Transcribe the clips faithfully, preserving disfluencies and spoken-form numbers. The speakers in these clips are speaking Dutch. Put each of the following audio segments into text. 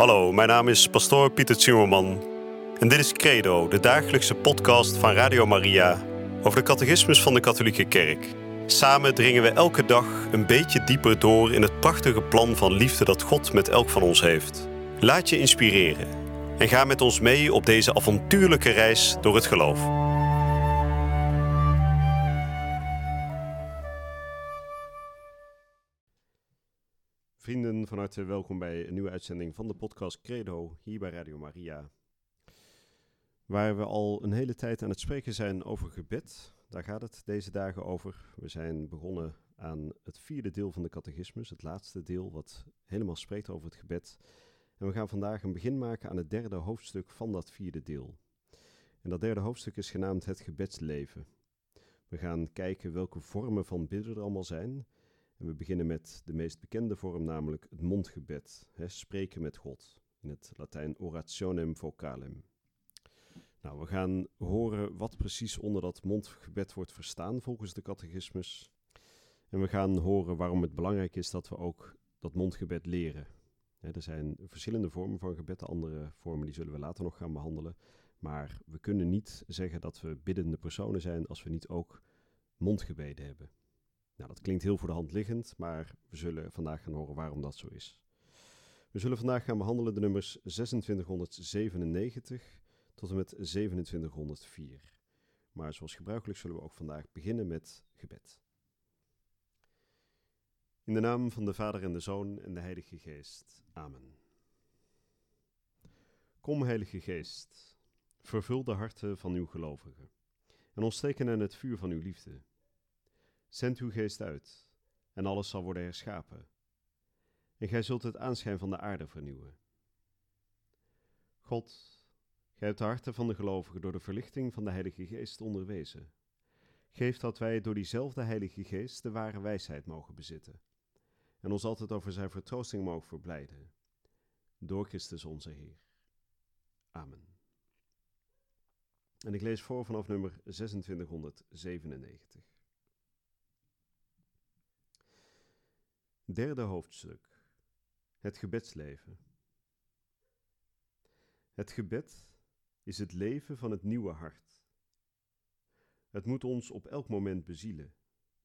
Hallo, mijn naam is pastoor Pieter Zimmerman en dit is Credo, de dagelijkse podcast van Radio Maria over de catechismus van de Katholieke Kerk. Samen dringen we elke dag een beetje dieper door in het prachtige plan van liefde dat God met elk van ons heeft. Laat je inspireren en ga met ons mee op deze avontuurlijke reis door het geloof. Vrienden, van harte welkom bij een nieuwe uitzending van de podcast Credo, hier bij Radio Maria. Waar we al een hele tijd aan het spreken zijn over gebed, daar gaat het deze dagen over. We zijn begonnen aan het vierde deel van de catechismus, het laatste deel wat helemaal spreekt over het gebed. En we gaan vandaag een begin maken aan het derde hoofdstuk van dat vierde deel. En dat derde hoofdstuk is genaamd het gebedsleven. We gaan kijken welke vormen van bidden er allemaal zijn. En we beginnen met de meest bekende vorm, namelijk het mondgebed. Hè, spreken met God. In het Latijn orationem vocalem. Nou, we gaan horen wat precies onder dat mondgebed wordt verstaan volgens de catechismus. En we gaan horen waarom het belangrijk is dat we ook dat mondgebed leren. Hè, er zijn verschillende vormen van gebed. De andere vormen die zullen we later nog gaan behandelen. Maar we kunnen niet zeggen dat we biddende personen zijn als we niet ook mondgebeden hebben. Nou, dat klinkt heel voor de hand liggend, maar we zullen vandaag gaan horen waarom dat zo is. We zullen vandaag gaan behandelen de nummers zesentwintighonderdzevenennegentig tot en met zevenentwintighonderdvier. Maar zoals gebruikelijk zullen we ook vandaag beginnen met gebed. In de naam van de Vader en de Zoon en de Heilige Geest. Amen. Kom, Heilige Geest, vervul de harten van uw gelovigen en ontsteek hen het vuur van uw liefde. Zend uw geest uit, en alles zal worden herschapen. En gij zult het aanschijn van de aarde vernieuwen. God, gij hebt de harten van de gelovigen door de verlichting van de Heilige Geest onderwezen. Geef dat wij door diezelfde Heilige Geest de ware wijsheid mogen bezitten. En ons altijd over zijn vertroosting mogen verblijden. Door Christus onze Heer. Amen. En ik lees voor vanaf nummer zesentwintighonderdzevenennegentig. Derde hoofdstuk. Het gebedsleven. Het gebed is het leven van het nieuwe hart. Het moet ons op elk moment bezielen.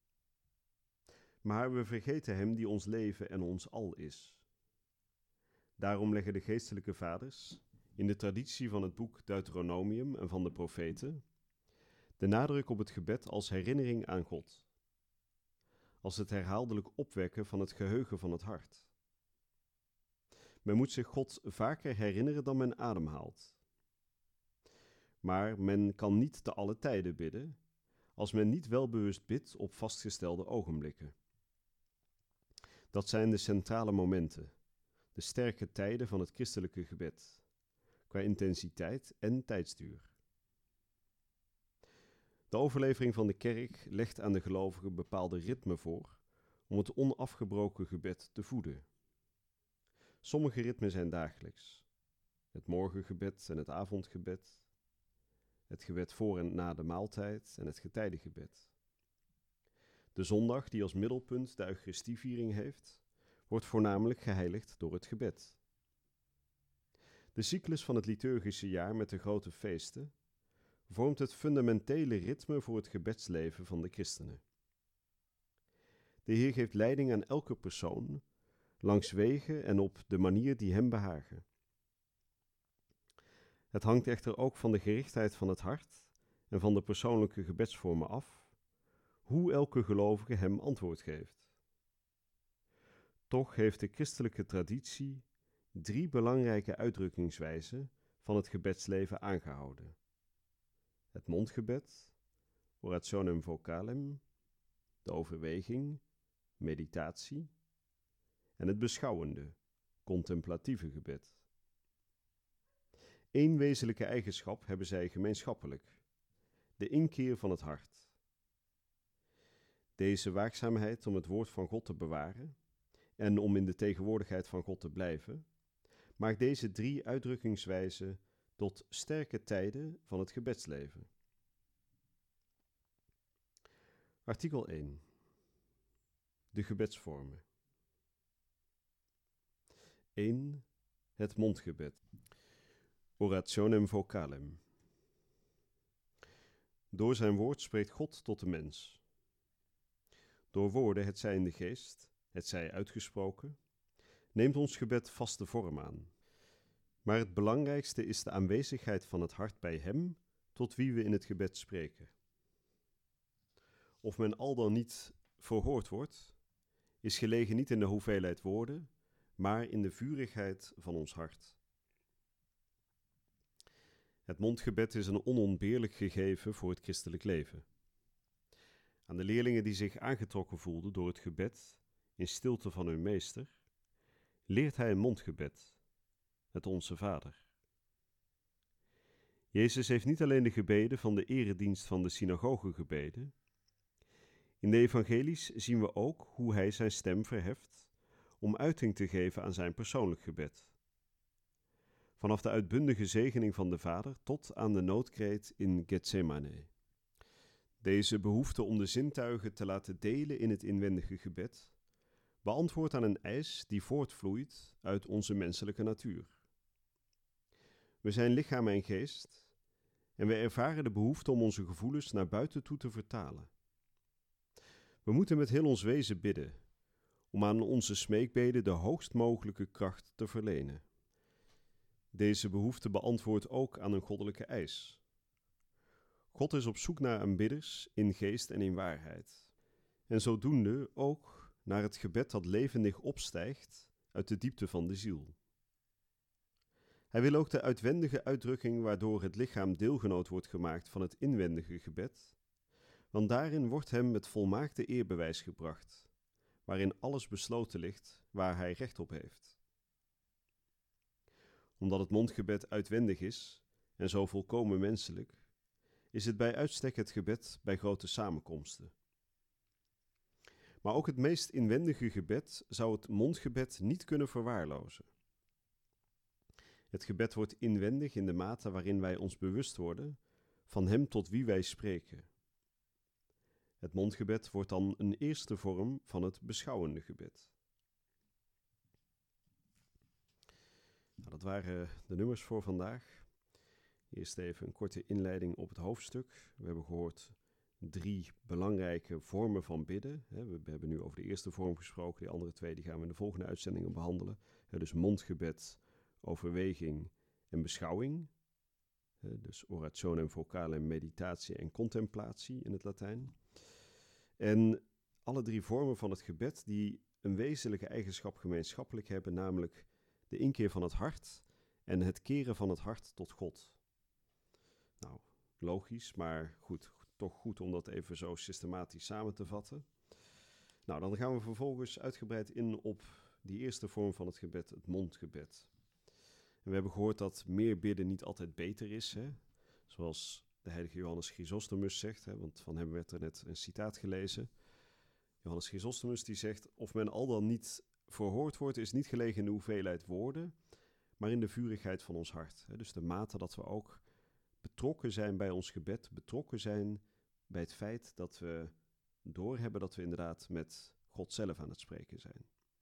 Maar we vergeten hem die ons leven en ons al is. Daarom leggen de geestelijke vaders, in de traditie van het boek Deuteronomium en van de profeten, de nadruk op het gebed als herinnering aan God. Als het herhaaldelijk opwekken van het geheugen van het hart. Men moet zich God vaker herinneren dan men ademhaalt. Maar men kan niet te alle tijden bidden, als men niet welbewust bidt op vastgestelde ogenblikken. Dat zijn de centrale momenten, de sterke tijden van het christelijke gebed, qua intensiteit en tijdsduur. De overlevering van de kerk legt aan de gelovigen bepaalde ritmen voor om het onafgebroken gebed te voeden. Sommige ritmen zijn dagelijks. Het morgengebed en het avondgebed, het gebed voor en na de maaltijd en het getijdengebed. De zondag, die als middelpunt de Eucharistieviering heeft, wordt voornamelijk geheiligd door het gebed. De cyclus van het liturgische jaar met de grote feesten vormt het fundamentele ritme voor het gebedsleven van de christenen. De Heer geeft leiding aan elke persoon, langs wegen en op de manier die hem behagen. Het hangt echter ook van de gerichtheid van het hart en van de persoonlijke gebedsvormen af, hoe elke gelovige hem antwoord geeft. Toch heeft de christelijke traditie drie belangrijke uitdrukkingswijzen van het gebedsleven aangehouden. Het mondgebed, orationem vocalem, de overweging, meditatie, en het beschouwende, contemplatieve gebed. Eén wezenlijke eigenschap hebben zij gemeenschappelijk, de inkeer van het hart. Deze waakzaamheid om het woord van God te bewaren en om in de tegenwoordigheid van God te blijven, maakt deze drie uitdrukkingswijzen tot sterke tijden van het gebedsleven. Artikel één. De gebedsvormen. één. Het mondgebed. Orationem vocalem. Door zijn woord spreekt God tot de mens. Door woorden, hetzij in de geest, hetzij uitgesproken, neemt ons gebed vaste vorm aan. Maar het belangrijkste is de aanwezigheid van het hart bij hem, tot wie we in het gebed spreken. Of men al dan niet verhoord wordt, is gelegen niet in de hoeveelheid woorden, maar in de vurigheid van ons hart. Het mondgebed is een onontbeerlijk gegeven voor het christelijk leven. Aan de leerlingen die zich aangetrokken voelden door het gebed in stilte van hun meester, leert hij een mondgebed, het Onze Vader. Jezus heeft niet alleen de gebeden van de eredienst van de synagoge gebeden. In de evangelies zien we ook hoe hij zijn stem verheft om uiting te geven aan zijn persoonlijk gebed. Vanaf de uitbundige zegening van de Vader tot aan de noodkreet in Getsemane. Deze behoefte om de zintuigen te laten delen in het inwendige gebed beantwoordt aan een eis die voortvloeit uit onze menselijke natuur. We zijn lichaam en geest en we ervaren de behoefte om onze gevoelens naar buiten toe te vertalen. We moeten met heel ons wezen bidden, om aan onze smeekbeden de hoogst mogelijke kracht te verlenen. Deze behoefte beantwoordt ook aan een goddelijke eis. God is op zoek naar aanbidders in geest en in waarheid, en zodoende ook naar het gebed dat levendig opstijgt uit de diepte van de ziel. Hij wil ook de uitwendige uitdrukking waardoor het lichaam deelgenoot wordt gemaakt van het inwendige gebed, want daarin wordt hem het volmaakte eerbewijs gebracht, waarin alles besloten ligt waar hij recht op heeft. Omdat het mondgebed uitwendig is en zo volkomen menselijk, is het bij uitstek het gebed bij grote samenkomsten. Maar ook het meest inwendige gebed zou het mondgebed niet kunnen verwaarlozen. Het gebed wordt inwendig in de mate waarin wij ons bewust worden van hem tot wie wij spreken. Het mondgebed wordt dan een eerste vorm van het beschouwende gebed. Nou, dat waren de nummers voor vandaag. Eerst even een korte inleiding op het hoofdstuk. We hebben gehoord drie belangrijke vormen van bidden. We hebben nu over de eerste vorm gesproken. Die andere twee die gaan we in de volgende uitzendingen behandelen. Dus mondgebed, overweging en beschouwing. Dus orationem vocalem, meditatie en contemplatie in het Latijn. En alle drie vormen van het gebed die een wezenlijke eigenschap gemeenschappelijk hebben, namelijk de inkeer van het hart en het keren van het hart tot God. Nou, logisch, maar goed, toch goed om dat even zo systematisch samen te vatten. Nou, dan gaan we vervolgens uitgebreid in op die eerste vorm van het gebed, het mondgebed. En we hebben gehoord dat meer bidden niet altijd beter is, hè? Zoals de heilige Johannes Chrysostomus zegt, hè? Want van hem werd er net een citaat gelezen. Johannes Chrysostomus die zegt, of men al dan niet verhoord wordt, is niet gelegen in de hoeveelheid woorden, maar in de vurigheid van ons hart. Hè? Dus de mate dat we ook betrokken zijn bij ons gebed, betrokken zijn bij het feit dat we doorhebben dat we inderdaad met God zelf aan het spreken zijn.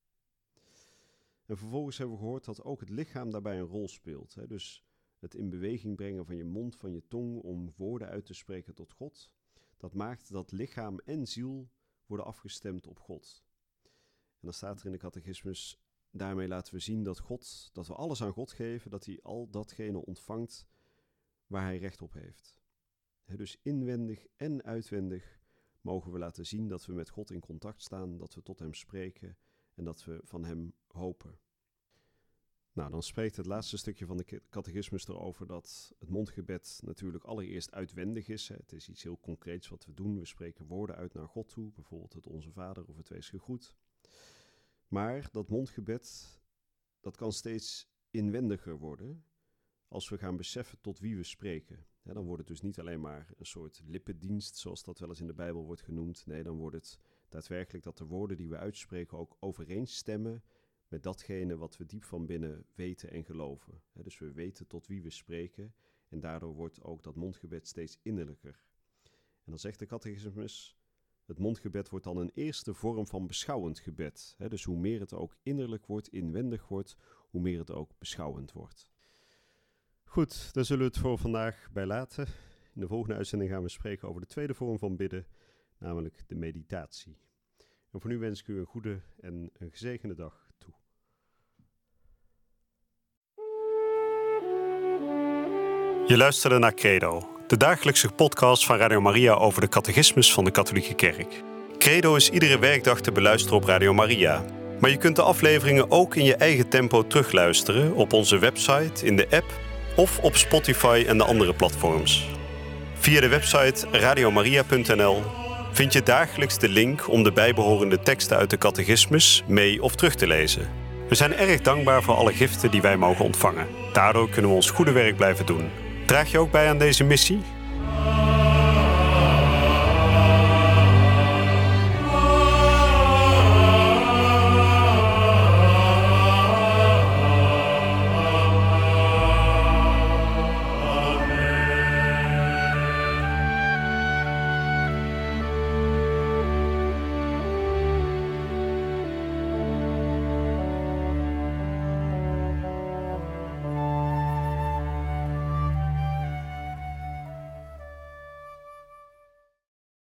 En vervolgens hebben we gehoord dat ook het lichaam daarbij een rol speelt. Hè? Dus het in beweging brengen van je mond, van je tong, om woorden uit te spreken tot God. Dat maakt dat lichaam en ziel worden afgestemd op God. En dan staat er in de catechismus, daarmee laten we zien dat God, dat we alles aan God geven, dat hij al datgene ontvangt waar hij recht op heeft. Hè? Dus inwendig en uitwendig mogen we laten zien dat we met God in contact staan, dat we tot hem spreken en dat we van hem hopen. Nou, dan spreekt het laatste stukje van de catechismus erover dat het mondgebed natuurlijk allereerst uitwendig is. Het is iets heel concreets wat we doen. We spreken woorden uit naar God toe, bijvoorbeeld het Onze Vader of het Wees gegroet. Maar dat mondgebed, dat kan steeds inwendiger worden als we gaan beseffen tot wie we spreken. Ja, dan wordt het dus niet alleen maar een soort lippendienst, zoals dat wel eens in de Bijbel wordt genoemd. Nee, dan wordt het daadwerkelijk dat de woorden die we uitspreken ook overeenstemmen met datgene wat we diep van binnen weten en geloven. He, dus we weten tot wie we spreken en daardoor wordt ook dat mondgebed steeds innerlijker. En dan zegt de catechismus, het mondgebed wordt dan een eerste vorm van beschouwend gebed. He, dus hoe meer het ook innerlijk wordt, inwendig wordt, hoe meer het ook beschouwend wordt. Goed, daar zullen we het voor vandaag bij laten. In de volgende uitzending gaan we spreken over de tweede vorm van bidden, namelijk de meditatie. En voor nu wens ik u een goede en een gezegende dag toe. Je luisterde naar Credo, de dagelijkse podcast van Radio Maria over de catechismus van de Katholieke Kerk. Credo is iedere werkdag te beluisteren op Radio Maria. Maar je kunt de afleveringen ook in je eigen tempo terugluisteren op onze website, in de app of op Spotify en de andere platforms. Via de website radiomaria punt n l vind je dagelijks de link om de bijbehorende teksten uit de catechismus mee of terug te lezen. We zijn erg dankbaar voor alle giften die wij mogen ontvangen. Daardoor kunnen we ons goede werk blijven doen. Draag je ook bij aan deze missie?